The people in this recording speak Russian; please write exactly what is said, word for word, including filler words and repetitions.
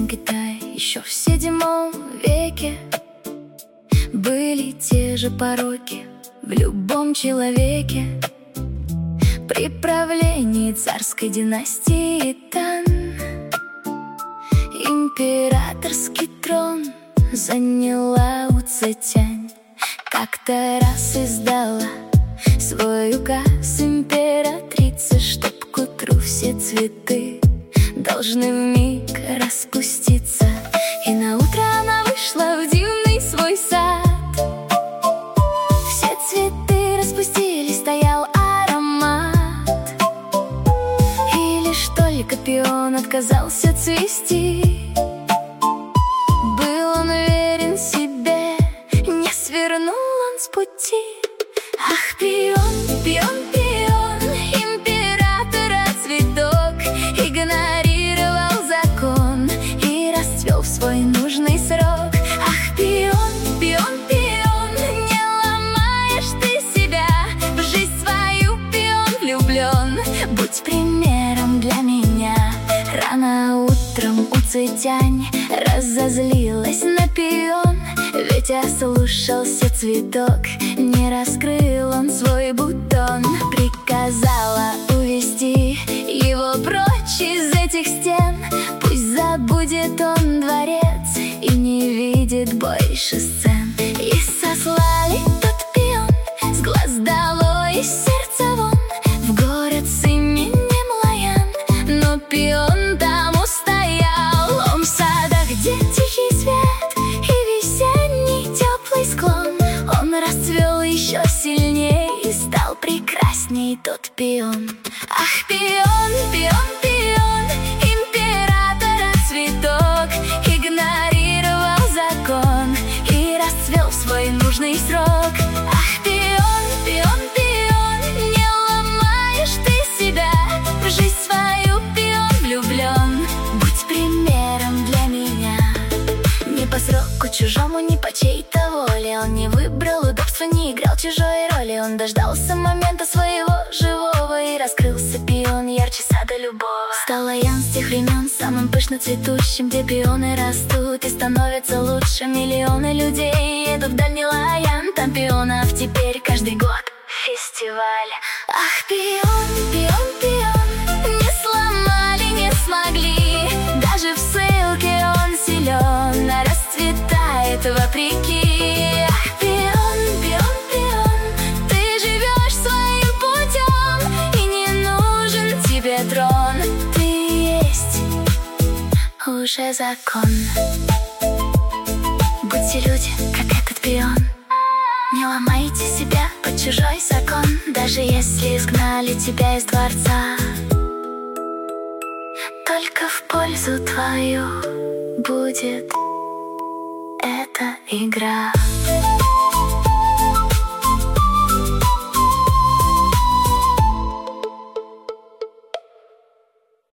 Китай. Еще в седьмом веке были те же пороки в любом человеке. При правлении царской династии Тан императорский трон заняла Уцетянь. Как-то раз издала свой указ императрица, чтоб к утру все цветы должны вмиг распуститься. И на утро она вышла в дивный свой сад. Все цветы распустились, стоял аромат. И лишь только пион отказался цвести. Был он уверен в себе, не свернул он с пути. Ах, пион, пион, пион, императора цветок игнорировал закон и расцвел в свой нужный срок. Ах, пион, пион, пион, не ломаешь ты себя, в жизнь свою, пион, влюблен, будь примером для меня. Рано утром Уцетянь разозлилась на пион, ведь ослушался цветок, не раскрыл он свой бутон. Приказала увести его прочь из этих стен. Пусть забудет он дворец и не видит больше сцен. И сослали тот пион с глаз долой, из сердца вон, в город с именем Лаян. Но пион там устоял, он в садах, где тихий свет и весенний теплый склон. Он расцвел еще сильней и стал прекрасней тот пион. Ах, пион, пион, пион, императора цветок игнорировал закон и расцвел в свой нужный срок. Ах, пион, пион, пион, не ломаешь ты себя, в жизнь свою, пион, влюблен, будь примером для меня. Не по сроку чужому, не по чьей-то воле, он не выбрал удобства, не играл чужой роли. Он дождался момента своего живого, и раскрылся пион ярче сада любого. Стал Лаян с тех времен самым пышно цветущим, где пионы растут и становятся лучше. Миллионы людей едут в дальний Лаян, там пионов теперь каждый год фестиваль. Ах, пион, пион, пион, не сломали, не смогли, даже в ссылке он силен, а расцветает вопреки. Ах, пион, пион, пион, ты живешь своим путем, и не нужен тебе трон, ты есть уже закон. Будьте люди, как этот пион, не ломайте себя под чужой закон. Даже если изгнали тебя из дворца, только в пользу твою будет эта игра.